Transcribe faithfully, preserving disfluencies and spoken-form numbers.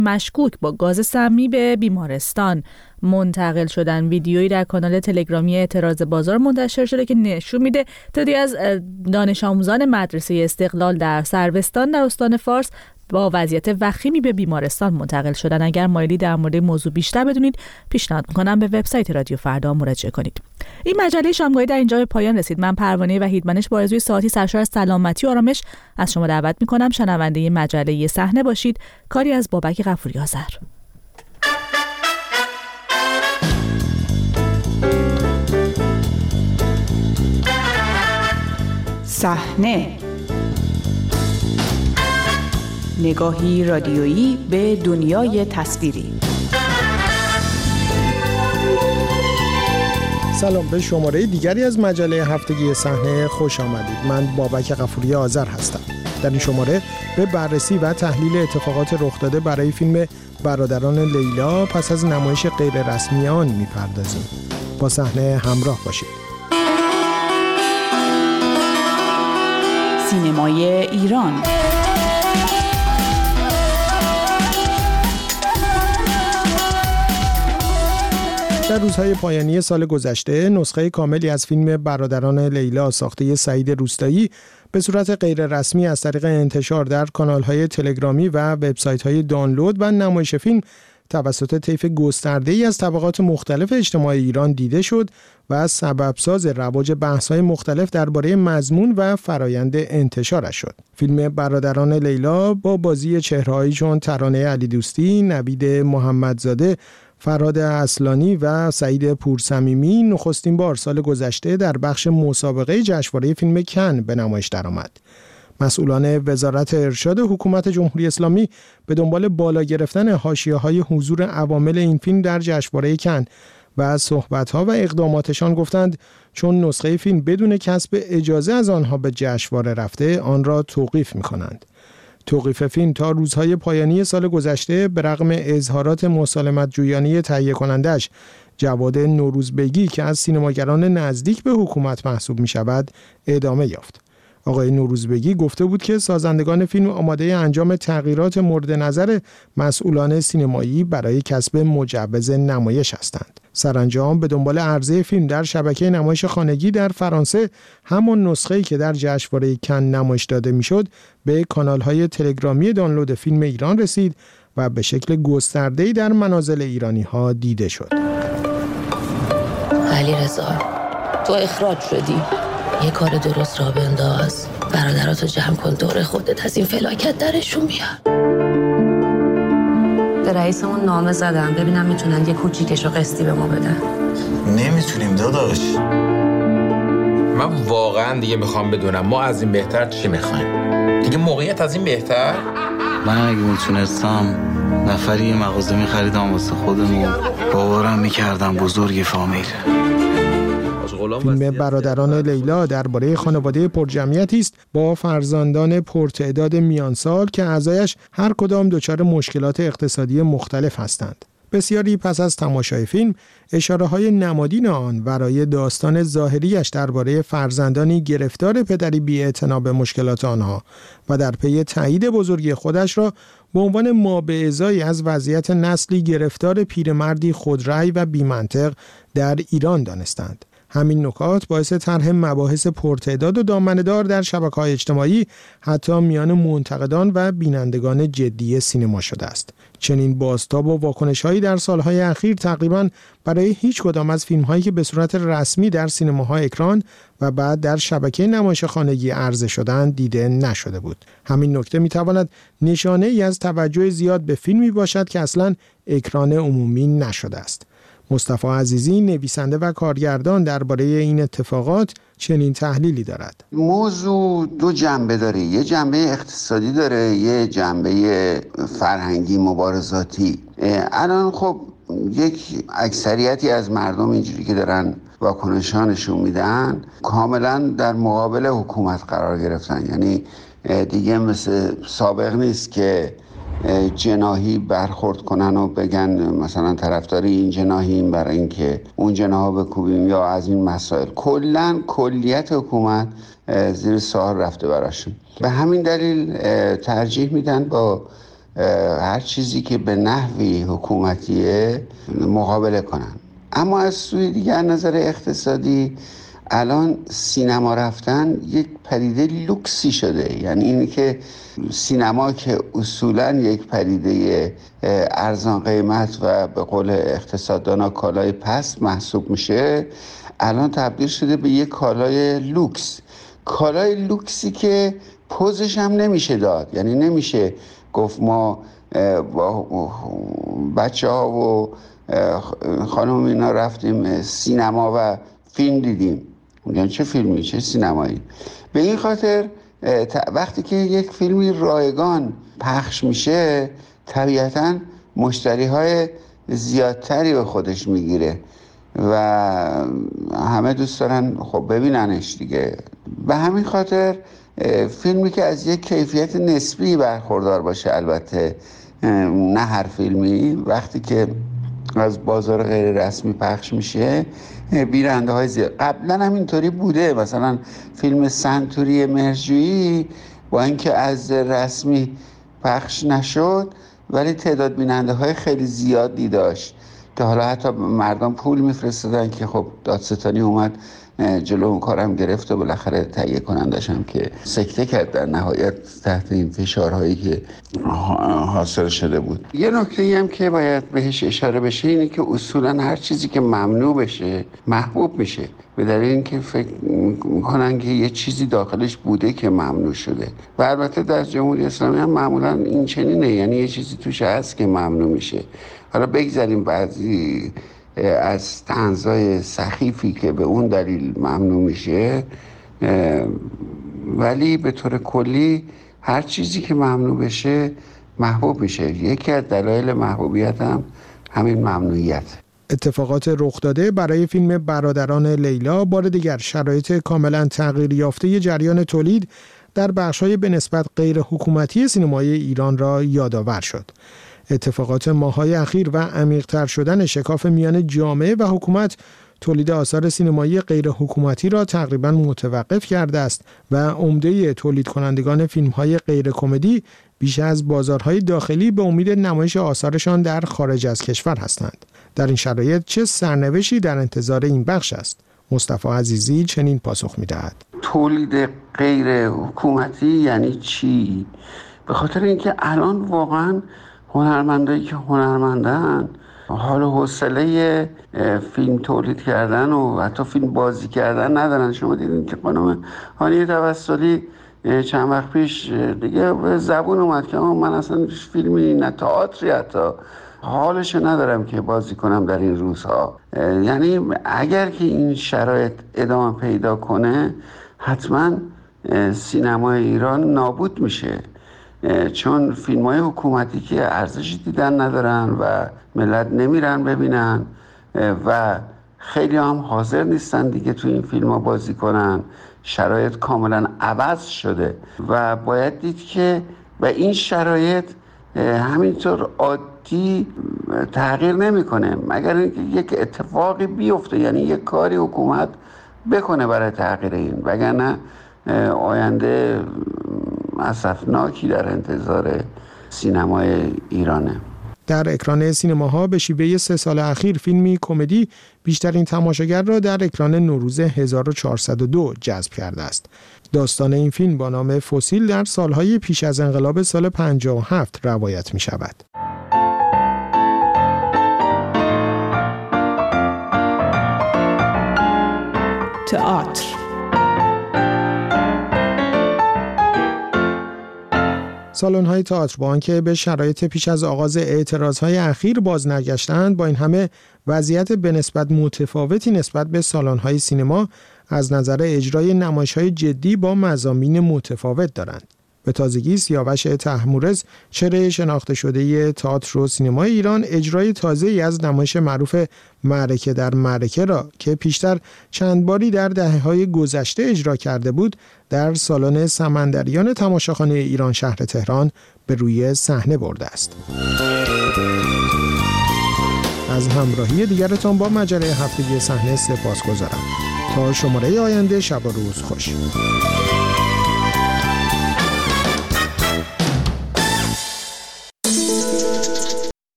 مشکوک با گاز سمی به بیمارستان منتقل شدن. ویدیویی در کانال تلگرامی اعتراض بازار منتشر شده که نشون میده تعدادی از دانش آموزان مدرسه استقلال در سروستان در استان فارس با وضعیت وخیمی به بیمارستان منتقل شدن. اگر مایلی در مورد موضوع بیشتر بدونید پیشنهاد میکنم به وبسایت رادیو فردا مراجعه کنید. این مجله شامگاهی در اینجا به پایان رسید. من پروانه وحیدمنش با آرزوی ساعتی سرشار از سلامتی و آرامش از شما دعوت میکنم شنونده مجله صحنه باشید. کاری از بابک غفوری آذر. صحنه، نگاهی رادیویی به دنیای تصویری. سلام، به شماره دیگری از مجله هفتگی صحنه خوش آمدید. من بابک غفوری آذر هستم. در این شماره به بررسی و تحلیل اتفاقات رخ داده برای فیلم برادران لیلا پس از نمایش غیر رسمی آن میپردازیم. با صحنه همراه باشید. سینمای ایران. در روزهای پایانی سال گذشته نسخه کاملی از فیلم برادران لیلا ساخته سعید روستایی به صورت غیر رسمی از طریق انتشار در کانال‌های تلگرامی و وبسایت‌های دانلود و نمایش فیلم توسط طیف گسترده‌ای از طبقات مختلف اجتماع ایران دیده شد و سببساز رواج بحث‌های مختلف درباره مضمون و فرایند انتشارش شد. فیلم برادران لیلا با بازی چهره‌هایی چون ترانه علی دوستی، نوید محمدزاده، فرهاد اصلانی و سعید پورصمیمی نخستین بار سال گذشته در بخش مسابقه جشنواره فیلم کن به نمایش درآمد. مسئولان وزارت ارشاد حکومت جمهوری اسلامی به دنبال بالا گرفتن حاشیه‌های حضور عوامل این فیلم در جشنواره کن و صحبت‌ها و اقداماتشان گفتند چون نسخه فیلم بدون کسب اجازه از آنها به جشنواره رفته آن را توقیف می‌کنند. توقیف فیلم تا روزهای پایانی سال گذشته به رغم اظهارات مسالمت جویانه تهیه کنندش جواد نوروزبگی که از سینماگران نزدیک به حکومت محسوب می شود ادامه یافت. آقای نوروزبگی گفته بود که سازندگان فیلم آماده انجام تغییرات مورد نظر مسئولان سینمایی برای کسب مجوز نمایش هستند. سرانجام به دنبال عرضه فیلم در شبکه نمایش خانگی در فرانسه همون نسخه‌ای که در جشنواره کن نمایش داده میشد به کانال‌های تلگرامی دانلود فیلم ایران رسید و به شکل گسترده‌ای در منازل ایرانی‌ها دیده شد. علیرضا، تو اخراج شدی. یه کار درست را بنداز. برادراتو جمع کن دور خودت، از این فلاکت درشون بیار. به رئیسمون نامه زدم ببینم میتونن یه کوچیکشو قسطی به ما بدن. نمیتونیم داداش. من واقعا دیگه میخوام بدونم ما از این بهتر چی میخوایم. دیگه موقعیت از این بهتر. من اگه میتونستم نفری یه مغازه میخریدم واسه خودم و باورم میکردم بزرگ فامیل. فیلم برادران لیلا درباره خانواده پرجمعیتی است با فرزندان پرتعداد میانسال که اعضایش هر کدام دچار مشکلات اقتصادی مختلف هستند. بسیاری پس از تماشای فیلم اشاره‌های نمادین آن برای داستان ظاهریش درباره فرزندانی گرفتار پدری بی‌اعتنا به مشکلات آنها و در پی تایید بزرگی خودش را به عنوان مابعضایی از وضعیت نسلی گرفتار پیرمردی خودرأی و بی‌منطق در ایران دانستند. همین نکات باعث طرح مباحث پرتعداد و دامنه‌دار در شبکه‌های اجتماعی حتی میان منتقدان و بینندگان جدی سینما شده است. چنین بازتاب و واکنش‌هایی در سالهای اخیر تقریباً برای هیچ کدام از فیلم‌هایی که به صورت رسمی در سینماها اکران و بعد در شبکه نمایش خانگی عرضه شدند دیده نشده بود. همین نکته می‌تواند نشانه‌ای از توجه زیاد به فیلمی باشد که اصلاً اکران عمومی نشده است. مصطفی عزیزی نویسنده و کارگردان درباره این اتفاقات چنین تحلیلی دارد. موضوع دو جنبه داره، یه جنبه اقتصادی داره، یه جنبه فرهنگی مبارزاتی. الان خب یک اکثریتی از مردم اینجوری که دارن واکنشانشون میدن کاملا در مقابل حکومت قرار گرفتن، یعنی دیگه مثل سابق نیست که جناحی برخورد کنن و بگن مثلا طرفداری این جناحیم برای اینکه اون جناحا بکوبیم یا از این مسائل. کلا کلیت حکومت زیر سوال رفته براشون. به همین دلیل ترجیح میدن با هر چیزی که به نحوی حکومتیه مقابله کنن. اما از سوی دیگر از نظر اقتصادی الان سینما رفتن یک پدیده لوکسی شده. یعنی اینی که سینما که اصولاً یک پدیده ارزان قیمت و به قول اقتصاددانا کالای پست محسوب میشه، الان تبدیل شده به یک کالای لوکس. کالای لوکسی که پوزش هم نمیشه داد. یعنی نمیشه گفت ما با بچه ها و خانم اینا رفتیم سینما و فیلم دیدیم. یعنی چه فیلمی، چه سینمایی؟ به این خاطر وقتی که یک فیلمی رایگان پخش میشه طبیعتاً مشتری های زیادتری به خودش میگیره و همه دوست دارن خب ببیننش دیگه. به همین خاطر فیلمی که از یک کیفیت نسبی برخوردار باشه، البته نه هر فیلمی، وقتی که از بازار غیر رسمی پخش میشه بیننده های زیاد. قبلا هم اینطوری بوده. مثلا فیلم سنتوری مهرجویی با اینکه از رسمی پخش نشد ولی تعداد بیننده های خیلی زیادی داشت که حالا حتی مردم پول میفرستادن که خب دادستانی اومد جلو اون کارم گرفت و بالاخره تهیه کنندش هم که سکته کرد در نهایت تحت این فشارهایی که حاصل شده بود. یه نکته هم که باید بهش اشاره بشه اینه که اصولا هر چیزی که ممنوع بشه محبوب میشه، به دلیل اینکه فکر میکنن که یه چیزی داخلش بوده که ممنوع شده. و البته در جمهوری اسلامی هم معمولا این چنینه، یعنی یه چیزی توش هست که ممنوع میشه. حالا بگذاریم بعضی از طنزهای سخیفی که به اون دلیل ممنوع میشه، ولی به طور کلی هر چیزی که ممنوع بشه محبوب میشه. یکی از دلایل محبوبیت هم همین ممنوعیت. اتفاقات رخ داده برای فیلم برادران لیلا بار دیگر شرایط کاملا تغییر یافته جریان تولید در بخش‌های به نسبت غیر حکومتی سینمای ایران را یادآور شد. اتفاقات ماه‌های اخیر و عمیق‌تر شدن شکاف میان جامعه و حکومت تولید آثار سینمایی غیر حکومتی را تقریباً متوقف کرده است و عمده تولید کنندگان فیلم‌های غیر کمدی بیش از بازارهای داخلی به امید نمایش آثارشان در خارج از کشور هستند. در این شرایط چه سرنوشتی در انتظار این بخش است؟ مصطفی عزیزی چنین پاسخ می‌دهد: تولید غیر حکومتی یعنی چی؟ به خاطر اینکه الان واقعاً هنرمندایی که هنرمندن حال و حوصله فیلم تولید کردن و حتی فیلم بازی کردن ندارن. شما دیدین که خانم هانیه توسلی چند وقت پیش دیگه به زبون اومد که من اصلا فیلمی نه تئاتری حتی حالش ندارم که بازی کنم در این روزها. یعنی اگر که این شرایط ادامه پیدا کنه حتما سینمای ایران نابود میشه، چون فیلم های حکومتی که ارزش دیدن ندارن و ملت نمیرن ببینن و خیلی هم حاضر نیستن دیگه تو این فیلم ها بازی کنن. شرایط کاملا عوض شده و باید دید که و این شرایط همینطور عادی تغییر نمیکنه مگر اینکه یک اتفاقی بیفته، یعنی یک کاری حکومت بکنه برای تغییر این، وگرنه آینده اسفناکی در انتظار سینمای ایرانه. در اکران سینماها به شیوه سه سال اخیر فیلمی کمدی بیشترین تماشاگر را در اکران نوروز هزار و چهارصد و دو جذب کرده است. داستان این فیلم با نام فسیل در سالهای پیش از انقلاب سال پنجاه و هفت روایت می شود. تئاتر. سالن‌های تئاتر با آنکه به شرایط پیش از آغاز اعتراضهای اخیر باز نگشتند، با این همه وضعیت به نسبت متفاوتی نسبت به سالن‌های سینما از نظر اجرای نمایش‌های جدی با مضامین متفاوت دارند. به تازگی سیاوش طهمورز، چهره شناخته شده تئاتر و سینمای ایران، اجرای تازه‌ای از نمایش معروف معرکه در معرکه را که پیشتر چند باری در دهه‌های گذشته اجرا کرده بود، در سالن سمندریان تماشاخانه ایران شهر تهران به روی صحنه برده است. از همراهی دیگرتان با مجله هفتگی صحنه سپاسگزارم. تا شماره آینده، شب و روز خوش.